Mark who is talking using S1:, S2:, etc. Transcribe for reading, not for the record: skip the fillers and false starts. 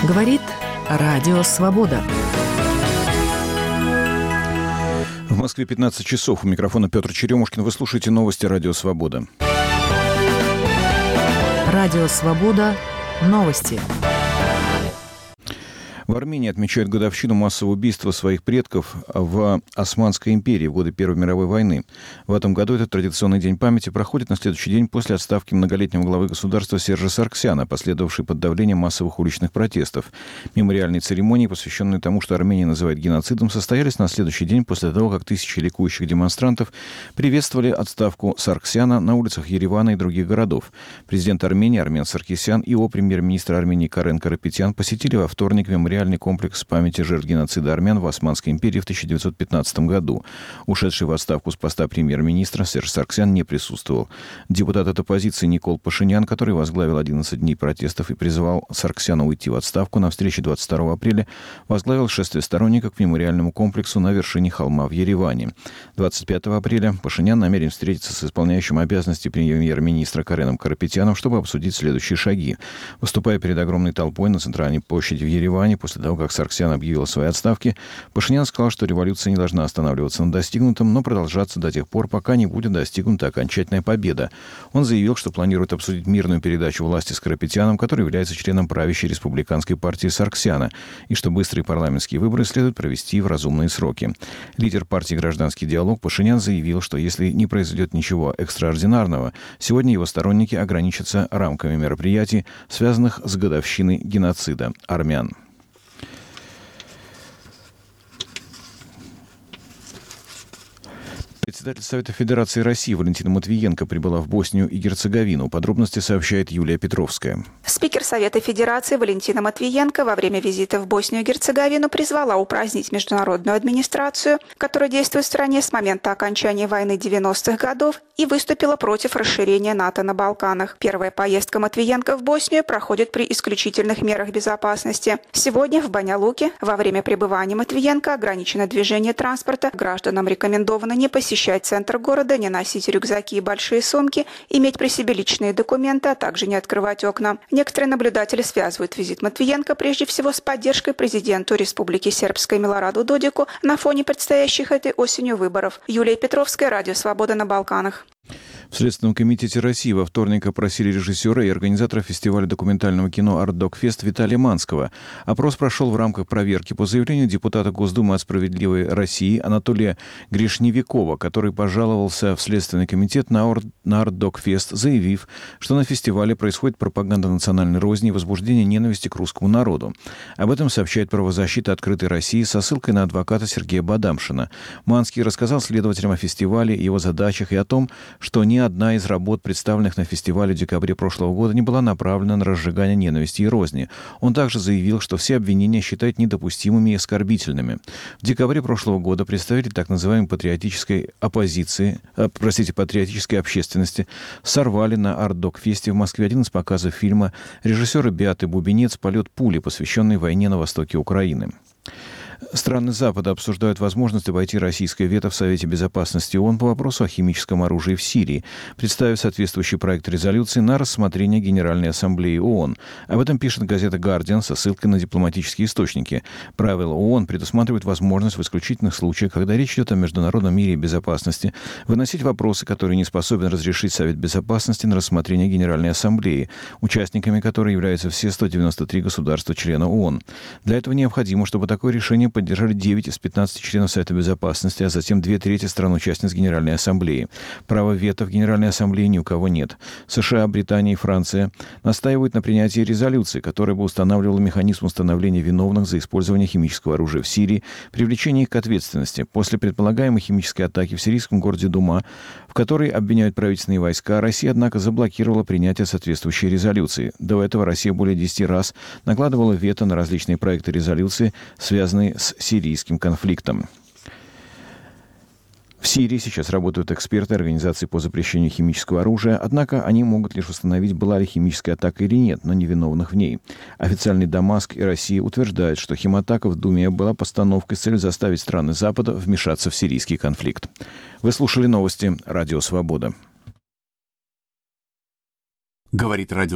S1: Говорит Радио Свобода.
S2: В Москве 15 часов. У микрофона Петр Черемушкин. Вы слушаете новости Радио Свобода.
S1: Радио Свобода. Новости.
S2: В Армении отмечают годовщину массового убийства своих предков в Османской империи в годы Первой мировой войны. В этом году этот традиционный день памяти проходит на следующий день после отставки многолетнего главы государства Сержа Саргсяна, последовавшей под давлением массовых уличных протестов. Мемориальные церемонии, посвященные тому, что Армения называет геноцидом, состоялись на следующий день после того, как тысячи ликующих демонстрантов приветствовали отставку Саргсяна на улицах Еревана и других городов. Президент Армении Армен Саркисян и премьер-министр Армении Карен Карапетян посетили во вторник мемориальный комплекс памяти жертв геноцида армян в Османской империи в 1915 году. Ушедший в отставку с поста премьер-министра Серж Саргсян не присутствовал. Депутат от оппозиции Никол Пашинян, который возглавил 11 дней протестов и призывал Саргсяна уйти в отставку, на встрече 22 апреля возглавил шествие сторонников к мемориальному комплексу на вершине холма в Ереване. 25 апреля Пашинян намерен встретиться с исполняющим обязанности премьер-министра Кареном Карапетяном, чтобы обсудить следующие шаги. Выступая перед огромной толпой на центральной площади в Ереване, после того, как Саргсян объявил о своей отставке, Пашинян сказал, что революция не должна останавливаться на достигнутом, но продолжаться до тех пор, пока не будет достигнута окончательная победа. Он заявил, что планирует обсудить мирную передачу власти с Карапетяном, который является членом правящей республиканской партии Саргсяна, и что быстрые парламентские выборы следует провести в разумные сроки. Лидер партии «Гражданский диалог» Пашинян заявил, что если не произойдет ничего экстраординарного, сегодня его сторонники ограничатся рамками мероприятий, связанных с годовщиной геноцида армян. Председатель Совета Федерации России Валентина Матвиенко прибыла в Боснию и Герцеговину. Подробности сообщает Юлия Петровская.
S3: Спикер Совета Федерации Валентина Матвиенко во время визита в Боснию и Герцеговину призвала упразднить международную администрацию, которая действует в стране с момента окончания войны 90-х годов, и выступила против расширения НАТО на Балканах. Первая поездка Матвиенко в Боснию проходит при исключительных мерах безопасности. Сегодня в Баня-Луке во время пребывания Матвиенко ограничено движение транспорта. Гражданам рекомендовано не посещать центр города, не носить рюкзаки и большие сумки, иметь при себе личные документы, а также не открывать окна. Некоторые наблюдатели связывают визит Матвиенко прежде всего с поддержкой президенту Республики Сербской Милораду Додику на фоне предстоящих этой осенью выборов. Юлия Петровская, Радио Свобода на Балканах.
S2: В Следственном комитете России во вторник опросили режиссера и организатора фестиваля документального кино «Артдокфест» Виталия Манского. Опрос прошел в рамках проверки по заявлению депутата Госдумы от «Справедливой России» Анатолия Гришневикова, который пожаловался в Следственный комитет на «Артдокфест», заявив, что на фестивале происходит пропаганда национальной розни и возбуждение ненависти к русскому народу. Об этом сообщает правозащита «Открытой России» со ссылкой на адвоката Сергея Бадамшина. Манский рассказал следователям о фестивале, его задачах и о том, что ни одна из работ, представленных на фестивале в декабре прошлого года, не была направлена на разжигание ненависти и розни. Он также заявил, что все обвинения считают недопустимыми и оскорбительными. В декабре прошлого года представители так называемой патриотической общественности сорвали на Артдокфесте в Москве один из показов фильма режиссера Беаты Бубенец «Полет пули», посвященный войне на востоке Украины. Страны Запада обсуждают возможность обойти российское вето в Совете Безопасности ООН по вопросу о химическом оружии в Сирии, представив соответствующий проект резолюции на рассмотрение Генеральной Ассамблеи ООН. Об этом пишет газета «Гардиан» со ссылкой на дипломатические источники. Правила ООН предусматривают возможность в исключительных случаях, когда речь идет о международном мире и безопасности, выносить вопросы, которые не способен разрешить Совет Безопасности, на рассмотрение Генеральной Ассамблеи, участниками которой являются все 193 государства-члена ООН. Для этого необходимо, чтобы такое решение поддержали 9 из 15 членов Совета Безопасности, а затем 2/3 стран-участниц Генеральной Ассамблеи. Права вето в Генеральной Ассамблее ни у кого нет. США, Британия и Франция настаивают на принятии резолюции, которая бы устанавливала механизм установления виновных за использование химического оружия в Сирии, привлечение их к ответственности после предполагаемой химической атаки в сирийском городе Дума, в которой обвиняют правительственные войска. Россия, однако, заблокировала принятие соответствующей резолюции. До этого Россия более 10 раз накладывала вето на различные проекты резолюции, связанные с сирийским конфликтом. В Сирии сейчас работают эксперты Организации по запрещению химического оружия, однако они могут лишь установить, была ли химическая атака или нет, но не виновных в ней. Официальный Дамаск и Россия утверждают, что химатака в Думе была постановкой с целью заставить страны Запада вмешаться в сирийский конфликт. Вы слушали новости Радио Свобода.
S4: Говорит Радио